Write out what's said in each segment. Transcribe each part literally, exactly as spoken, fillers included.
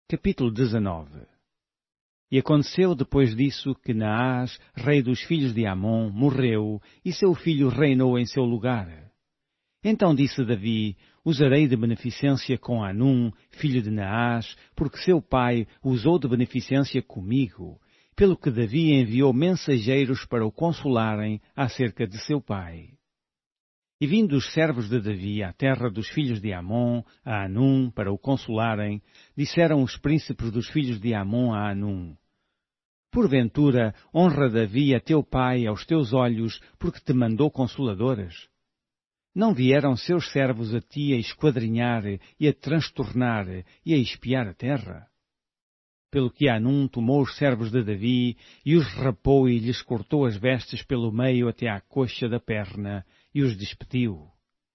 Capítulo dezenove. E aconteceu depois disso que Naás, rei dos filhos de Amon, morreu, e seu filho reinou em seu lugar. Então disse Davi: Usarei de beneficência com Anum, filho de Naás, porque seu pai usou de beneficência comigo, pelo que Davi enviou mensageiros para o consolarem acerca de seu pai. E vindo os servos de Davi à terra dos filhos de Amon, a Anum, para o consolarem, disseram os príncipes dos filhos de Amon a Anum: Porventura honra Davi a teu pai aos teus olhos, porque te mandou consoladores? Não vieram seus servos a ti a esquadrinhar e a transtornar e a espiar a terra? Pelo que Anum tomou os servos de Davi e os rapou e lhes cortou as vestes pelo meio até à coxa da perna, e os despediu.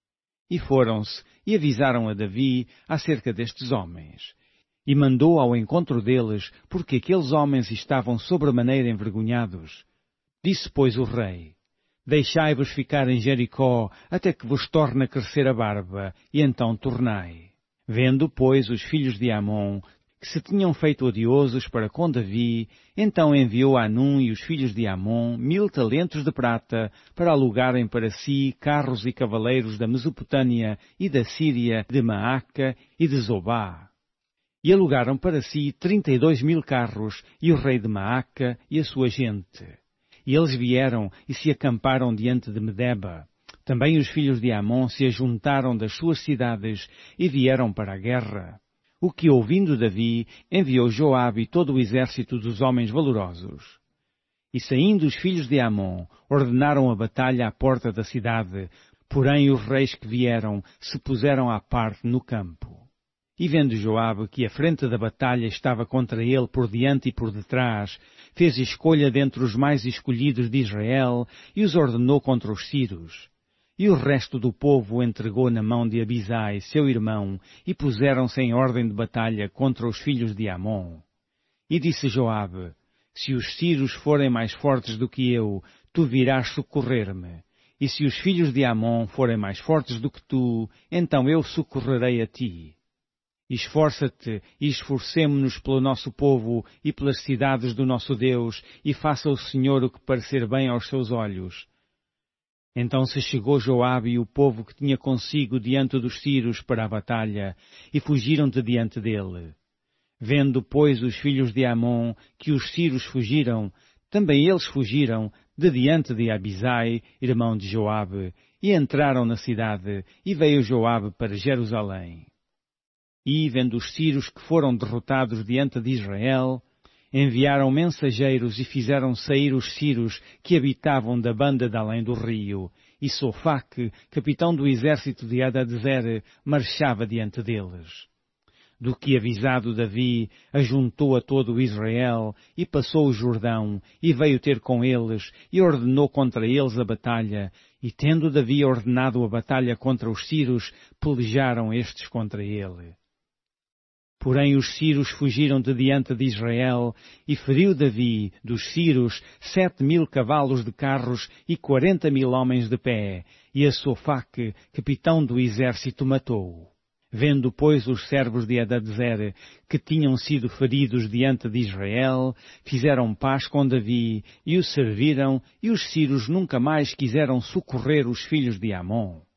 E foram-se e avisaram a Davi acerca destes homens. E mandou ao encontro deles, porque aqueles homens estavam sobremaneira envergonhados. Disse, pois, o rei: Deixai-vos ficar em Jericó, até que vos torne a crescer a barba, e então tornai. Vendo, pois, os filhos de Amon, que se tinham feito odiosos para com Davi, então enviou a Anum e os filhos de Amon mil talentos de prata para alugarem para si carros e cavaleiros da Mesopotâmia e da Síria, de Maaca e de Zobá. E alugaram para si trinta e dois mil carros e o rei de Maaca e a sua gente. E eles vieram e se acamparam diante de Medeba. Também os filhos de Amon se ajuntaram das suas cidades e vieram para a guerra. O que, ouvindo Davi, enviou Joabe e todo o exército dos homens valorosos. E saindo os filhos de Amon, ordenaram a batalha à porta da cidade, porém os reis que vieram se puseram à parte no campo. E vendo Joabe que a frente da batalha estava contra ele por diante e por detrás, fez escolha dentre os mais escolhidos de Israel e os ordenou contra os sírios. E o resto do povo o entregou na mão de Abisai, seu irmão, e puseram-se em ordem de batalha contra os filhos de Amon. E disse Joabe: Se os sírios forem mais fortes do que eu, tu virás socorrer-me. E se os filhos de Amon forem mais fortes do que tu, então eu socorrerei a ti. Esforça-te e esforcemo-nos pelo nosso povo e pelas cidades do nosso Deus, e faça o Senhor o que parecer bem aos seus olhos. Então se chegou Joabe e o povo que tinha consigo diante dos sírios para a batalha, e fugiram de diante dele. Vendo, pois, os filhos de Amon que os sírios fugiram, também eles fugiram de diante de Abisai, irmão de Joabe, e entraram na cidade, e veio Joabe para Jerusalém. E, vendo os sírios que foram derrotados diante de Israel, enviaram mensageiros e fizeram sair os sírios que habitavam da banda de além do rio, e Sofaque, capitão do exército de Hadadezer, marchava diante deles. Do que avisado Davi, ajuntou a todo o Israel, e passou o Jordão, e veio ter com eles, e ordenou contra eles a batalha, e tendo Davi ordenado a batalha contra os sírios, pelejaram estes contra ele. Porém os sírios fugiram de diante de Israel, e feriu Davi, dos sírios, sete mil cavalos de carros e quarenta mil homens de pé, e a Sofaque, capitão do exército, matou. Vendo, pois, os servos de Hadadezer, que tinham sido feridos diante de Israel, fizeram paz com Davi, e o serviram, e os sírios nunca mais quiseram socorrer os filhos de Amon.